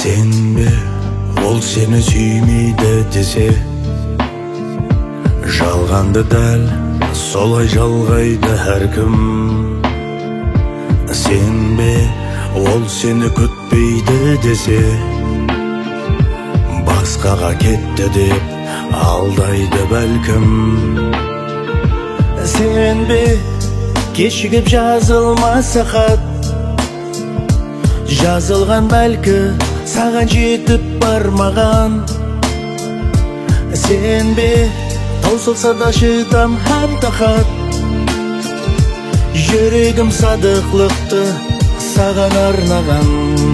Сенбе, ол сені сүймейді десе, жалғанды дәл солай жалғайды әркім. Сенбе, ол сені күтпейді десе, басқаға кетті деп алдайды бәлкім. Сенбе, кешігіп жазылмаса хат, жазылған бәлкі саған жетіп бармаған. Сенбе, таусылса да шыдам һәм тақат, жүрегім садықлықты саған арнаған.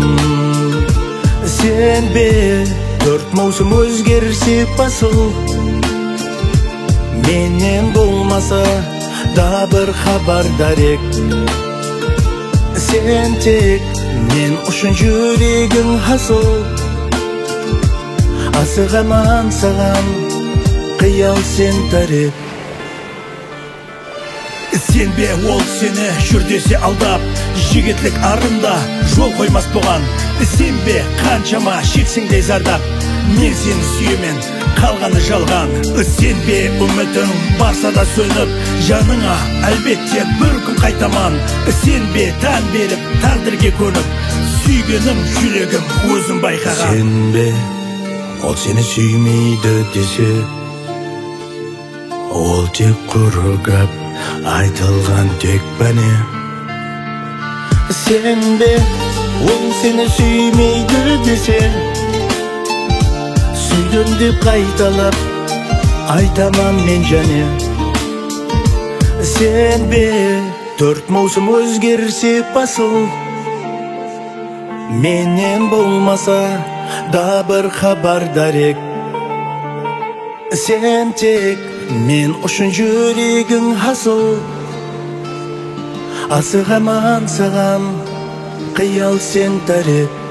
Сенбе, 4 маусым өзгерсе басыл, менен болмаса да бір хабар дарек. Сен тек мен үшін жүрегің асыл, асығаман саған қиял сен тареп. Сенбе, ол сені жүрдесе алдап, жігітлік арында жол қоймас бұған. Сенбе, қаншама шексеңдей зардап, мен сені сүйемен, қалғаны жалған. Сенбе, үмітің барса да сөніп, жаныңа әлбетте бір күн қайтаман. Сенбе, тән беріп, тағдырге көніп, сүйгенім жүрегім өзім байқаған. Сенбе, ол сені сүймейді десе, ол тек құрғап айтылған тек бәне. Сенбе, ол сені сүймейді десе, сүйдім деп қайталап айтаман мен және. Сенбе, 4 маусым өзгерсе басыл, менен болмаса да бір хабар дарек. Сен тек мен үшін жүрегің асыл, асығаман саған қиял сен тареп.